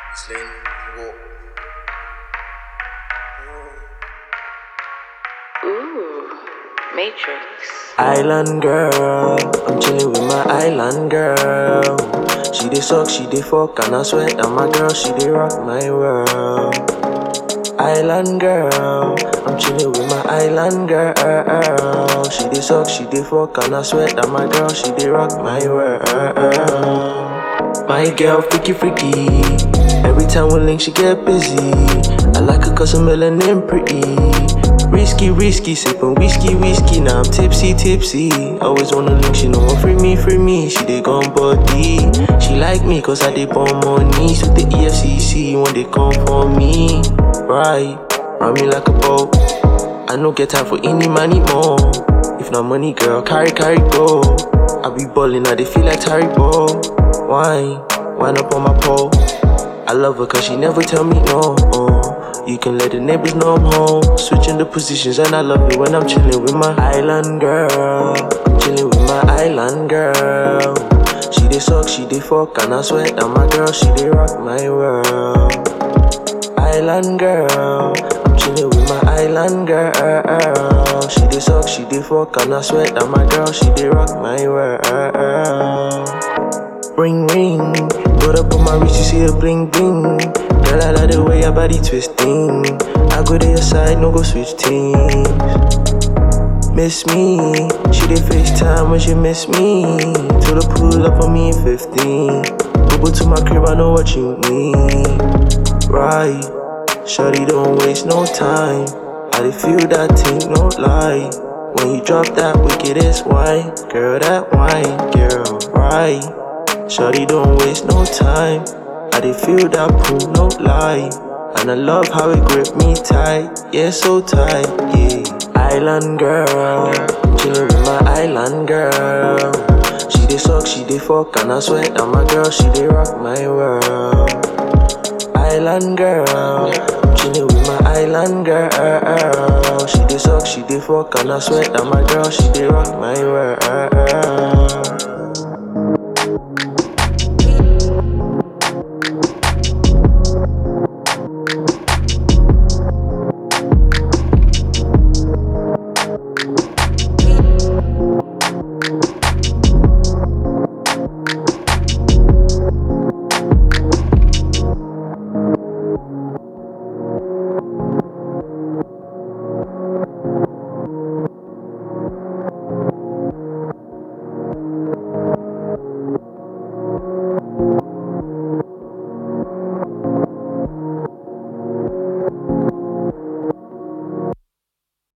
Sling, go. Ooh, Matrix. Island girl, I'm chillin' with my island girl. She dey suck, she dey fuck, and I swear that my girl, she dey rock my world. Island girl, I'm chillin' with my island girl. She dey suck, she dey fuck, and I swear that my girl, she dey rock my world. My girl, freaky freaky. Every time we link, she get busy. I like her 'cause her melanin pretty. Risky, risky, sippin' whiskey, now I'm tipsy. Always wanna link, she know one free me. She dey gun body. She like me 'cause I dey burn money. So the EFCC when they come for me. Right, run me like a boat. I no get time for any money more. If not money, girl, carry, go. I be ballin', I dey feel like Taribo. Wine up on my pole. I love her 'cause she never tell me no. You can let the neighbors know I'm home. Switching the positions and I love it when I'm chillin' with my island girl. Chillin' with my island girl. She dey suck, she dey fuck, and I swear that my girl, she dey rock my world. Island girl, I'm chillin' with my island girl. She dey suck, she dey fuck, and I swear that my girl, she dey rock my world. Ring, put up on my wrist, you see the bling. Girl, I like the way your body twisting. I go to your side, no go switch teams. Miss me, she did FaceTime when she miss me. Told her pull up on me in 15. Go to my crib, I know what you need. Right, shawty don't waste no time. I did feel that thing, no lie. When you drop that wickedest wine, girl, that wine, girl, right. Shawty don't waste no time. I did feel that pool, no lie. And I love how it grip me tight, yeah, so tight, yeah. Island girl, chillin' with my island girl. She dey suck, she dey fuck, and I swear that my girl, she dey rock my world. Island girl, chillin' with my island girl. She dey suck, she dey fuck, and I swear that my girl, she dey rock my world.